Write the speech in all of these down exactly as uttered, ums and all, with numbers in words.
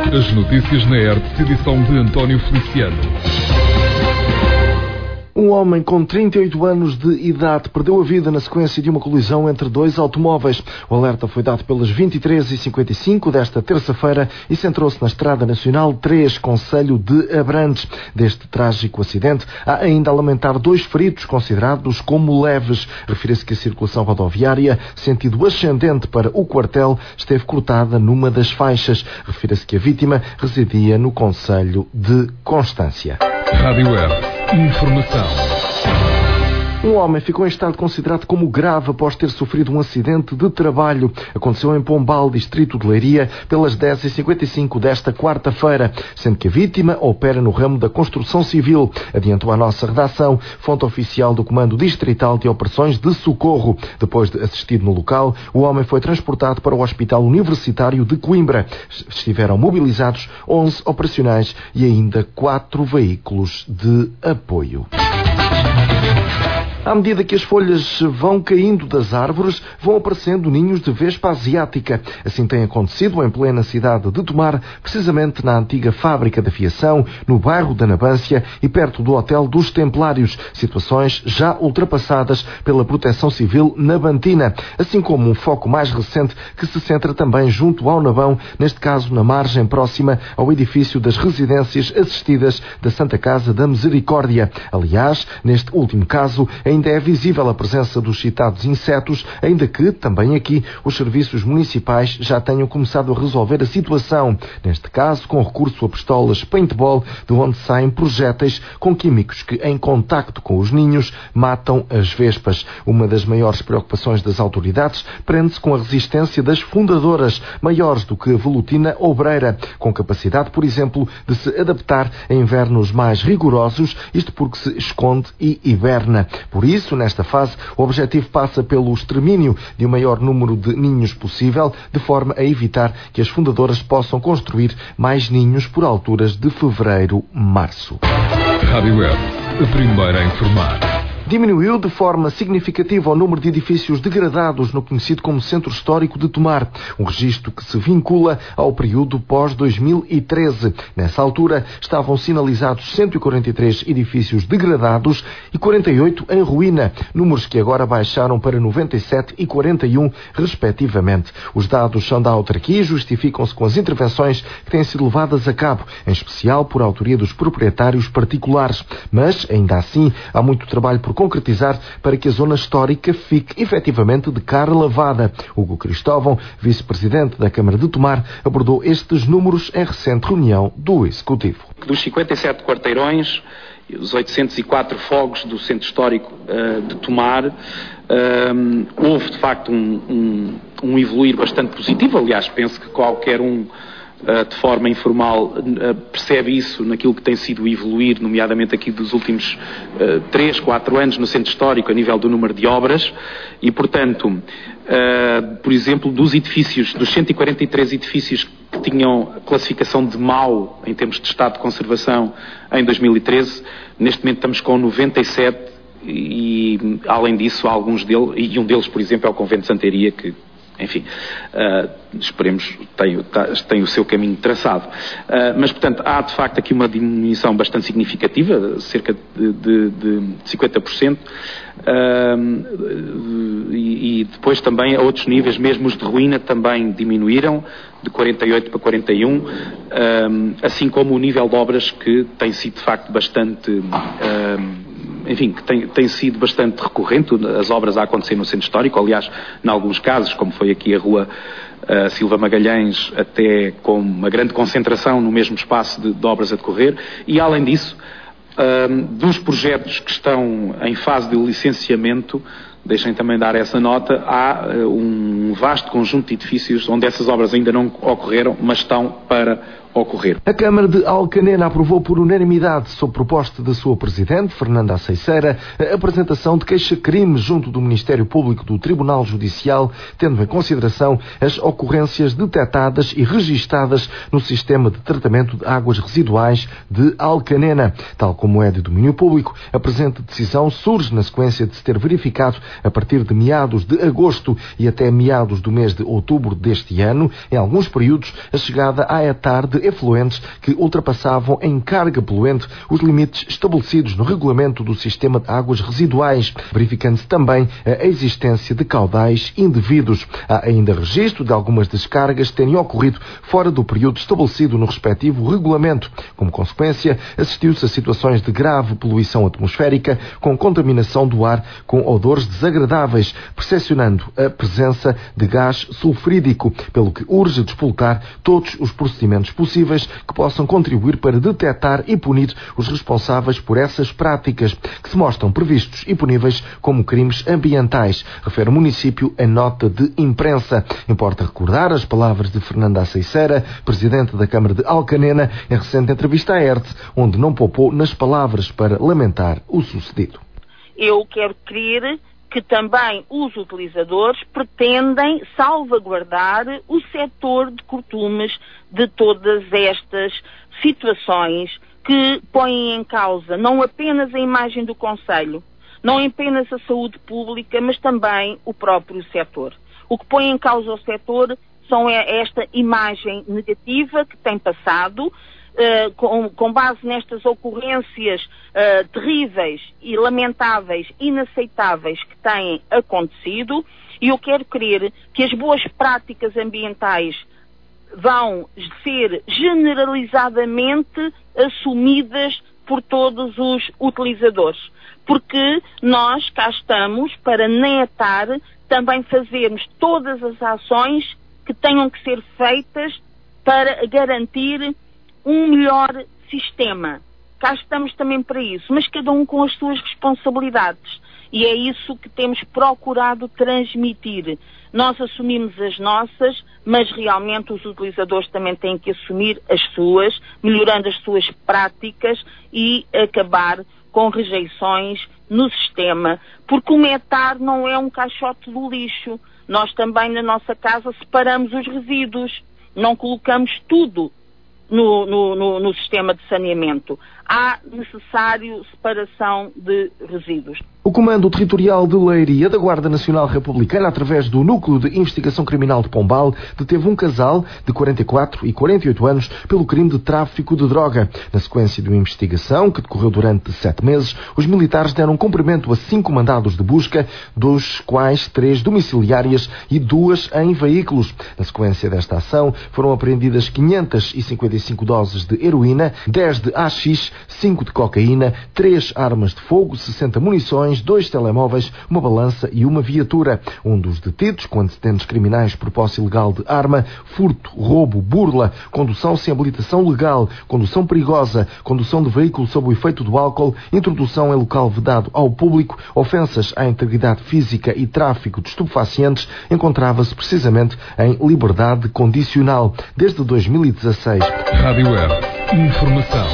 As notícias na R T P, edição de António Feliciano. Um homem com trinta e oito anos de idade perdeu a vida na sequência de uma colisão entre dois automóveis. O alerta foi dado pelas vinte e três e cinquenta e cinco desta terça-feira e centrou-se na Estrada Nacional três, concelho de Abrantes. Deste trágico acidente, há ainda a lamentar dois feridos considerados como leves. Refere-se que a circulação rodoviária, sentido ascendente para o quartel, esteve cortada numa das faixas. Refere-se que a vítima residia no concelho de Constância. Rádio R. Informação. Um homem ficou em estado considerado como grave após ter sofrido um acidente de trabalho. Aconteceu em Pombal, distrito de Leiria, pelas dez e cinquenta e cinco desta quarta-feira, sendo que a vítima opera no ramo da construção civil. Adiantou a nossa redação, fonte oficial do Comando Distrital de Operações de Socorro. Depois de assistido no local, o homem foi transportado para o Hospital Universitário de Coimbra. Estiveram mobilizados onze operacionais e ainda quatro veículos de apoio. À medida que as folhas vão caindo das árvores, vão aparecendo ninhos de vespa asiática. Assim tem acontecido em plena cidade de Tomar, precisamente na antiga fábrica de fiação, no bairro da Nabância e perto do Hotel dos Templários, situações já ultrapassadas pela Proteção Civil nabantina, assim como um foco mais recente que se centra também junto ao Nabão, neste caso na margem próxima ao edifício das residências assistidas da Santa Casa da Misericórdia. Aliás, neste último caso, ainda é visível a presença dos citados insetos, ainda que, também aqui, os serviços municipais já tenham começado a resolver a situação. Neste caso, com recurso a pistolas paintball, de onde saem projéteis com químicos que, em contacto com os ninhos, matam as vespas. Uma das maiores preocupações das autoridades prende-se com a resistência das fundadoras, maiores do que a velutina obreira, com capacidade, por exemplo, de se adaptar a invernos mais rigorosos, isto porque se esconde e hiberna. Por isso, nesta fase, o objetivo passa pelo extermínio de um maior número de ninhos possível, de forma a evitar que as fundadoras possam construir mais ninhos por alturas de fevereiro-março. Rádio R, a primeira a informar. Diminuiu de forma significativa o número de edifícios degradados no conhecido como Centro Histórico de Tomar, um registro que se vincula ao período pós dois mil e treze. Nessa altura, estavam sinalizados cento e quarenta e três edifícios degradados e quarenta e oito em ruína, números que agora baixaram para noventa e sete e quarenta e um, respectivamente. Os dados são da autarquia e justificam-se com as intervenções que têm sido levadas a cabo, em especial por autoria dos proprietários particulares. Mas, ainda assim, há muito trabalho por concretizar para que a zona histórica fique efetivamente de cara lavada. Hugo Cristóvão, vice-presidente da Câmara de Tomar, abordou estes números em recente reunião do Executivo. Dos cinquenta e sete quarteirões, os oitocentos e quatro fogos do Centro Histórico uh, de Tomar, uh, houve de facto um, um, um evoluir bastante positivo. Aliás, penso que qualquer um de forma informal percebe isso naquilo que tem sido evoluir, nomeadamente aqui dos últimos três, quatro anos no Centro Histórico, a nível do número de obras, e portanto, por exemplo, dos edifícios, dos cento e quarenta e três edifícios que tinham classificação de mau em termos de estado de conservação em dois mil e treze, neste momento estamos com noventa e sete e, além disso, alguns deles, e um deles, por exemplo, é o Convento de Santaria, que enfim, uh, esperemos, tem, tem o seu caminho traçado. Uh, mas, portanto, há de facto aqui uma diminuição bastante significativa, cerca de, de, de cinquenta por cento, uh, e, e depois também a outros níveis, mesmo os de ruína também diminuíram, de quarenta e oito para quarenta e um, uh, assim como o nível de obras que tem sido de facto bastante... Uh, enfim, que tem, tem sido bastante recorrente, as obras a acontecer no Centro Histórico, aliás, em alguns casos, como foi aqui a rua uh, Silva Magalhães, até com uma grande concentração no mesmo espaço de, de obras a decorrer, e além disso, uh, dos projetos que estão em fase de licenciamento, deixem também dar essa nota, há uh, um vasto conjunto de edifícios onde essas obras ainda não ocorreram, mas estão para ocorrer. A Câmara de Alcanena aprovou por unanimidade, sob proposta da sua Presidente, Fernanda Aceiceira, a apresentação de queixa-crime junto do Ministério Público do Tribunal Judicial, tendo em consideração as ocorrências detectadas e registadas no Sistema de Tratamento de Águas Residuais de Alcanena. Tal como é de domínio público, a presente decisão surge na sequência de se ter verificado, a partir de meados de agosto e até meados meados do mês de outubro deste ano, em alguns períodos, a chegada a etar de efluentes que ultrapassavam em carga poluente os limites estabelecidos no regulamento do sistema de águas residuais, verificando-se também a existência de caudais indevidos. Há ainda registro de algumas descargas terem ocorrido fora do período estabelecido no respectivo regulamento. Como consequência, assistiu-se a situações de grave poluição atmosférica com contaminação do ar com odores desagradáveis, percepcionando a presença de gás sulfurídico, pelo que urge despoltar todos os procedimentos possíveis que possam contribuir para detectar e punir os responsáveis por essas práticas, que se mostram previstos e puníveis como crimes ambientais, refere o município em nota de imprensa. Importa recordar as palavras de Fernanda Aceiceira, presidente da Câmara de Alcanena, em recente entrevista à R T, onde não poupou nas palavras para lamentar o sucedido. Eu quero crer que também os utilizadores pretendem salvaguardar o setor de curtumes de todas estas situações que põem em causa não apenas a imagem do concelho, não apenas a saúde pública, mas também o próprio setor. O que põe em causa o setor são esta imagem negativa que tem passado, Uh, com, com base nestas ocorrências uh, terríveis e lamentáveis, inaceitáveis que têm acontecido, e eu quero crer que as boas práticas ambientais vão ser generalizadamente assumidas por todos os utilizadores, porque nós cá estamos para na etar também fazermos todas as ações que tenham que ser feitas para garantir um melhor sistema. Cá estamos também para isso, mas cada um com as suas responsabilidades. E é isso que temos procurado transmitir. Nós assumimos as nossas, mas realmente os utilizadores também têm que assumir as suas, melhorando as suas práticas e acabar com rejeições no sistema. Porque o etar não é um caixote do lixo. Nós também na nossa casa separamos os resíduos. Não colocamos tudo No, no, no, no sistema de saneamento. Há necessário separação de resíduos. O Comando Territorial de Leiria da Guarda Nacional Republicana, através do Núcleo de Investigação Criminal de Pombal, deteve um casal de quarenta e quatro e quarenta e oito anos pelo crime de tráfico de droga. Na sequência de uma investigação que decorreu durante sete meses, os militares deram cumprimento a cinco mandados de busca, dos quais três domiciliárias e duas em veículos. Na sequência desta ação, foram apreendidas quinhentas e cinquenta e cinco doses de heroína, dez de haxixe, cinco de cocaína, três armas de fogo, sessenta munições, dois telemóveis, uma balança e uma viatura. Um dos detidos, com antecedentes criminais por posse ilegal de arma, furto, roubo, burla, condução sem habilitação legal, condução perigosa, condução de veículo sob o efeito do álcool, introdução em local vedado ao público, ofensas à integridade física e tráfico de estupefacientes, encontrava-se precisamente em liberdade condicional desde dois mil e dezasseis. Rádio Web. Informação.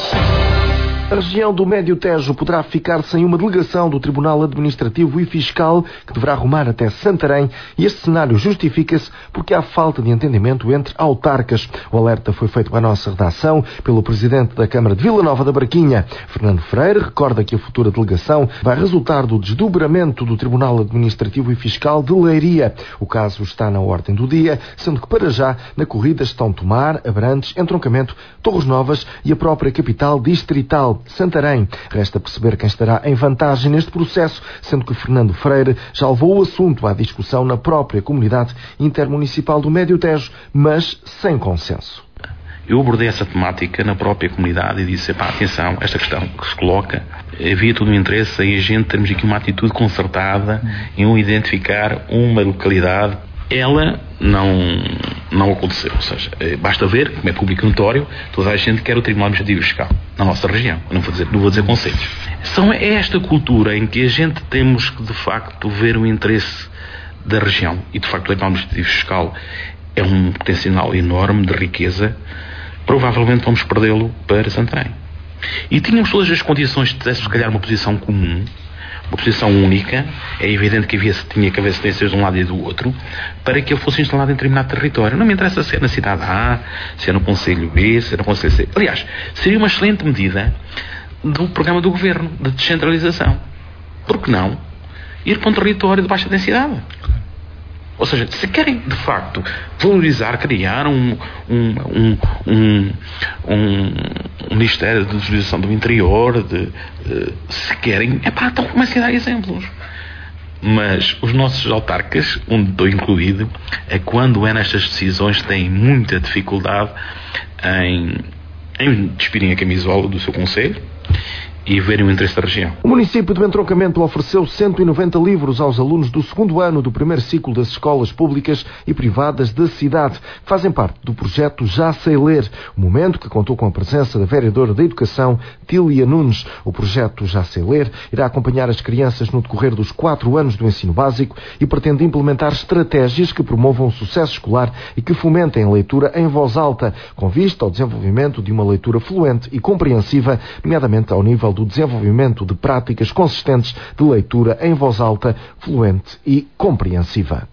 A região do Médio Tejo poderá ficar sem uma delegação do Tribunal Administrativo e Fiscal, que deverá rumar até Santarém, e este cenário justifica-se porque há falta de entendimento entre autarcas. O alerta foi feito à nossa redação pelo Presidente da Câmara de Vila Nova da Barquinha. Fernando Freire recorda que a futura delegação vai resultar do desdobramento do Tribunal Administrativo e Fiscal de Leiria. O caso está na ordem do dia, sendo que para já na corrida estão Tomar, Abrantes, Entroncamento, Torres Novas e a própria capital distrital, Santarém. Resta perceber quem estará em vantagem neste processo, sendo que Fernando Freire já levou o assunto à discussão na própria comunidade intermunicipal do Médio Tejo, mas sem consenso. Eu abordei essa temática na própria comunidade e disse, pá, atenção, esta questão que se coloca, havia todo o interesse em a gente termos aqui uma atitude concertada em identificar uma localidade. Ela não, não aconteceu, ou seja, basta ver, como é público notório, toda a gente quer o Tribunal Administrativo Fiscal na nossa região, eu não vou dizer, não vou dizer conselhos. São é esta cultura em que a gente temos que de facto ver o interesse da região, e de facto o Tribunal Administrativo Fiscal é um potencial enorme de riqueza, provavelmente vamos perdê-lo para Santarém. E tínhamos todas as condições de ter, se calhar, uma posição comum, uma posição única. É evidente que havia, tinha que haver cedências de um lado e do outro para que ele fosse instalado em determinado território. Não me interessa se é na cidade A, se é no Conselho B, se é no Conselho C. Aliás, seria uma excelente medida do programa do Governo de descentralização. Por que não ir para um território de baixa densidade? Ou seja, se querem de facto valorizar, criar um, um, um, um, um, um Ministério de Desvalorização do Interior, de, de, se querem, epá, então comecem a dar exemplos. Mas os nossos autarcas, onde estou incluído, é quando é nestas decisões têm muita dificuldade em, em despirem a camisola do seu concelho e verem o interesse da região. O município de Entroncamento ofereceu cento e noventa livros aos alunos do segundo ano do primeiro ciclo das escolas públicas e privadas da cidade, que fazem parte do projeto Já Sei Ler, um momento que contou com a presença da vereadora da Educação, Tília Nunes. O projeto Já Sei Ler irá acompanhar as crianças no decorrer dos quatro anos do ensino básico e pretende implementar estratégias que promovam o sucesso escolar e que fomentem a leitura em voz alta, com vista ao desenvolvimento de uma leitura fluente e compreensiva, nomeadamente ao nível do desenvolvimento de práticas consistentes de leitura em voz alta, fluente e compreensiva.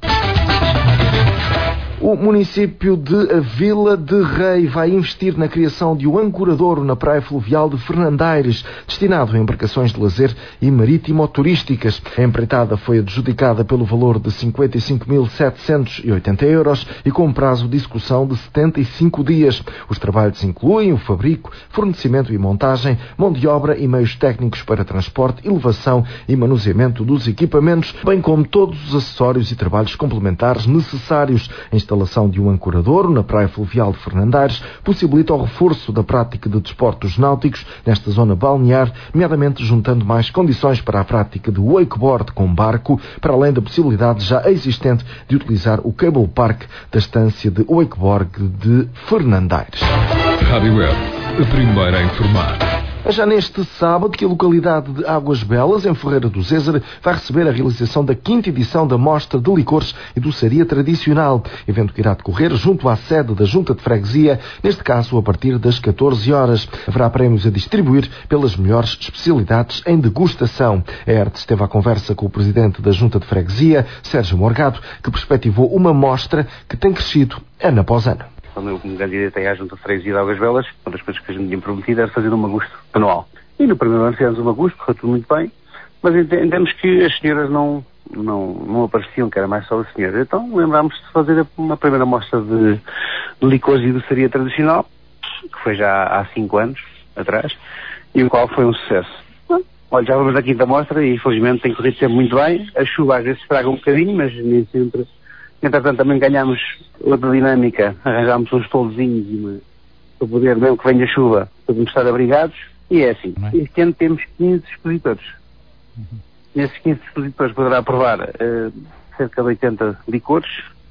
O município de Vila de Rei vai investir na criação de um ancoradouro na praia fluvial de Fernandaires, destinado a embarcações de lazer e marítimo-turísticas. A empreitada foi adjudicada pelo valor de cinquenta e cinco mil setecentos e oitenta euros e com um prazo de execução de setenta e cinco dias. Os trabalhos incluem o fabrico, fornecimento e montagem, mão de obra e meios técnicos para transporte, elevação e manuseamento dos equipamentos, bem como todos os acessórios e trabalhos complementares necessários. A instalação de um ancoradouro na praia fluvial de Fernandaires possibilita o reforço da prática de desportos náuticos nesta zona balnear, nomeadamente juntando mais condições para a prática de wakeboard com barco, para além da possibilidade já existente de utilizar o cable park da estância de wakeboard de Fernandaires. Rádio Web, a primeira a informar. É já neste sábado que a localidade de Águas Belas, em Ferreira do Zézer, vai receber a realização da quinta edição da Mostra de Licores e Doçaria Tradicional, evento que irá decorrer junto à sede da Junta de Freguesia, neste caso a partir das catorze horas. Haverá prémios a distribuir pelas melhores especialidades em degustação. A E R T esteve à conversa com o presidente da Junta de Freguesia, Sérgio Morgado, que perspectivou uma mostra que tem crescido ano após ano. Quando eu me candidatei à Junta de Freguesia de Águas Belas, uma das coisas que a gente tinha prometido era fazer um agosto anual. E no primeiro ano fizemos um agosto, correu tudo muito bem, mas entendemos que as senhoras não, não, não apareciam, que era mais só a senhora. Então lembrámos de fazer uma primeira mostra de, de licores e doçaria tradicional, que foi já há cinco anos atrás, e o qual foi um sucesso. Olha, já vamos na quinta mostra e infelizmente tem corrido sempre muito bem. A chuva às vezes estraga um bocadinho, mas nem sempre. Entretanto, também ganhámos outra dinâmica, arranjámos uns toldozinhos uma, para poder, mesmo que venha chuva, podemos estar abrigados, e é assim. É? Este ano temos quinze expositores. Uhum. Nesses quinze expositores poderá provar uh, cerca de oitenta licores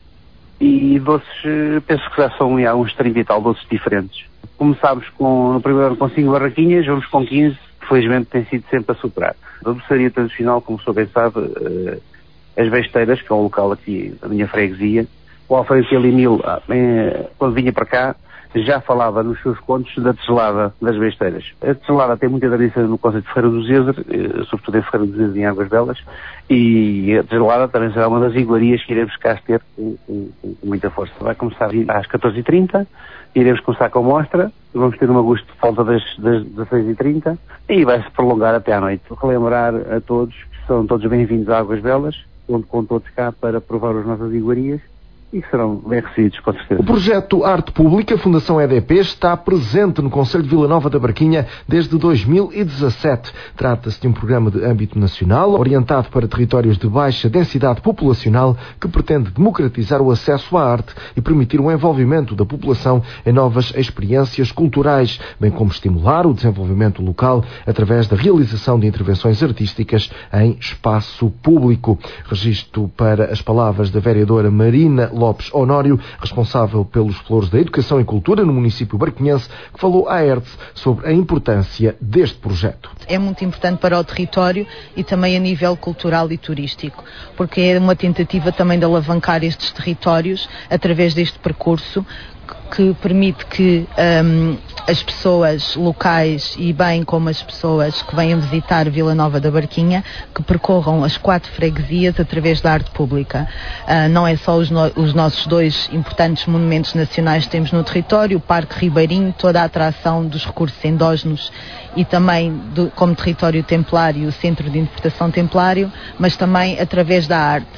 e doces, uh, penso que já são há uns trinta e tal doces diferentes. Começámos com, no primeiro ano com cinco barraquinhas, vamos com quinze, felizmente tem sido sempre a superar. A doçaria tradicional, como o senhor bem sabe, uh, as Besteiras, que é um local aqui da minha freguesia. O Alfredo Calimil, quando vinha para cá, já falava nos seus contos da teselada das Besteiras. A teselada tem muita tradição no conceito de Ferreira do Zézer, sobretudo em Ferreira do Zézer e em Águas Belas, e a teselada também será uma das iguarias que iremos cá ter com, com, com muita força. Vai começar às catorze e trinta, iremos começar com a mostra, vamos ter um agosto de volta das, das dezasseis e trinta e vai-se prolongar até à noite. Relembrar a todos que são todos bem-vindos a Águas Belas, onde com todos cá para provar as nossas iguarias e que serão bem recebidos, com certeza. O projeto Arte Pública, Fundação E D P, está presente no Concelho de Vila Nova da Barquinha desde dois mil e dezassete. Trata-se de um programa de âmbito nacional, orientado para territórios de baixa densidade populacional, que pretende democratizar o acesso à arte e permitir o envolvimento da população em novas experiências culturais, bem como estimular o desenvolvimento local através da realização de intervenções artísticas em espaço público. Registro para as palavras da vereadora Marina Lopes Honório, responsável pelos Flores da Educação e Cultura no município barquinhense, que falou à E R T sobre a importância deste projeto. É muito importante para o território e também a nível cultural e turístico, porque é uma tentativa também de alavancar estes territórios através deste percurso que permite que um, as pessoas locais e bem como as pessoas que venham visitar Vila Nova da Barquinha, que percorram as quatro freguesias através da arte pública. Uh, não é só os, no, os nossos dois importantes monumentos nacionais que temos no território, o Parque Ribeirinho, toda a atração dos recursos endógenos e também do, como território templário, o Centro de Interpretação Templário, mas também através da arte.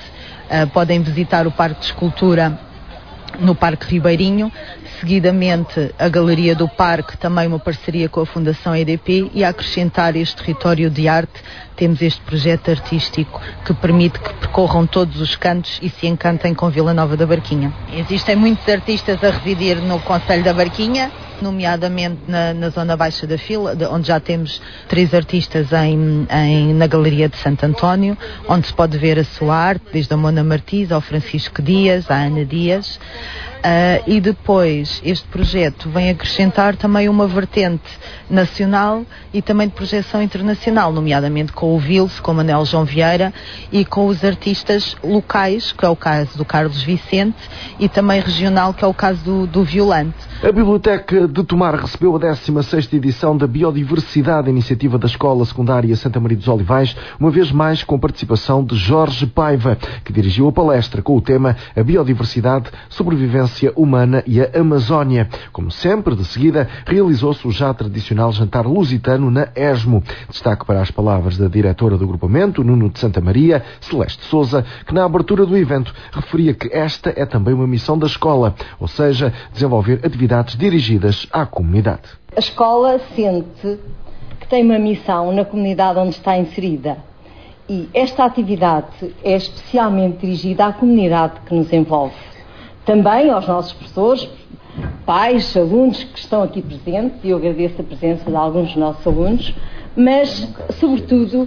uh, podem visitar o Parque de Escultura no Parque Ribeirinho, seguidamente a Galeria do Parque, também uma parceria com a Fundação E D P, e a acrescentar este território de arte temos este projeto artístico que permite que percorram todos os cantos e se encantem com Vila Nova da Barquinha. Existem muitos artistas a residir no Concelho da Barquinha, nomeadamente na, na zona baixa da Fila, de, onde já temos três artistas em, em, na Galeria de Santo António, onde se pode ver a sua arte, desde a Mona Martins ao Francisco Dias, à Ana Dias. Uh, e depois este projeto vem acrescentar também uma vertente nacional e também de projeção internacional, nomeadamente com o Vils, com o Manel João Vieira e com os artistas locais, que é o caso do Carlos Vicente, e também regional, que é o caso do, do Violante. A Biblioteca de Tomar recebeu a décima sexta edição da Biodiversidade, iniciativa da Escola Secundária Santa Maria dos Olivais, uma vez mais com participação de Jorge Paiva, que dirigiu a palestra com o tema A Biodiversidade, Sobrevivência Humana e a Amazónia. Como sempre, de seguida, realizou-se o já tradicional jantar lusitano na ESMO. Destaque para as palavras da diretora do agrupamento, Nuno de Santa Maria, Celeste Sousa, que na abertura do evento referia que esta é também uma missão da escola, ou seja, desenvolver atividades dirigidas à comunidade. A escola sente que tem uma missão na comunidade onde está inserida e esta atividade é especialmente dirigida à comunidade que nos envolve. Também aos nossos professores, pais, alunos que estão aqui presentes, e eu agradeço a presença de alguns dos nossos alunos, mas, sobretudo,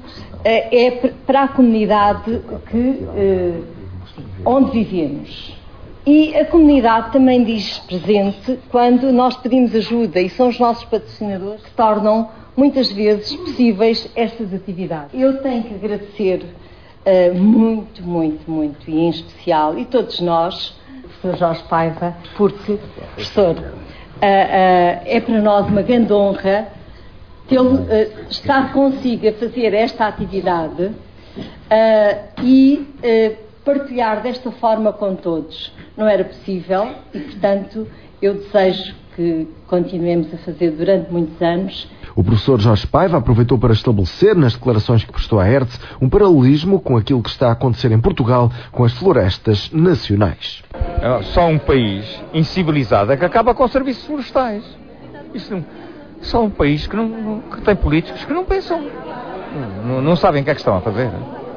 é para a comunidade que, onde vivemos. E a comunidade também diz presente quando nós pedimos ajuda, e são os nossos patrocinadores que tornam, muitas vezes, possíveis estas atividades. Eu tenho que agradecer uh, muito, muito, muito, e em especial, e todos nós, professor Jorge Paiva, porque, professor, uh, uh, é para nós uma grande honra tê-lo, uh, estar consigo a fazer esta atividade uh, e uh, partilhar desta forma com todos. Não era possível e, portanto, eu desejo que continuemos a fazer durante muitos anos. O professor Jorge Paiva aproveitou para estabelecer, nas declarações que prestou à ERTS, um paralelismo com aquilo que está a acontecer em Portugal com as florestas nacionais. É só um país incivilizado é que acaba com serviços florestais. Isso não, só um país que, não, que tem políticos que não pensam, não, não sabem o que é que estão a fazer.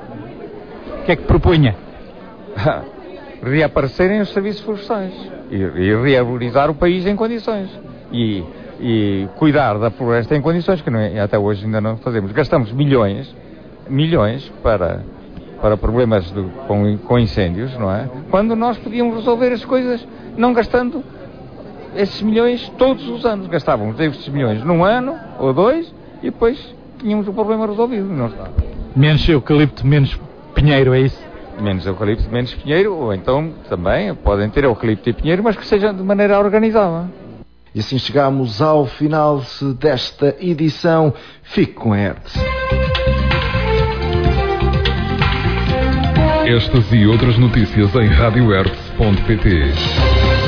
O que é que propunha? Reaparecerem os serviços florestais e, e reabilitar o país em condições e, e cuidar da floresta em condições que não é, até hoje ainda não fazemos. Gastamos milhões, milhões para, para problemas de, com, com incêndios, não é? Quando nós podíamos resolver as coisas não gastando esses milhões todos os anos. Gastávamos esses milhões num ano ou dois e depois tínhamos o problema resolvido. Não está. Menos eucalipto, menos pinheiro, é isso? Menos eucalipto, menos pinheiro, ou então também podem ter eucalipto e pinheiro, mas que seja de maneira organizada. E assim chegamos ao final desta edição. Fique com a ERTS. Estas e outras notícias em rádio ertz ponto pt.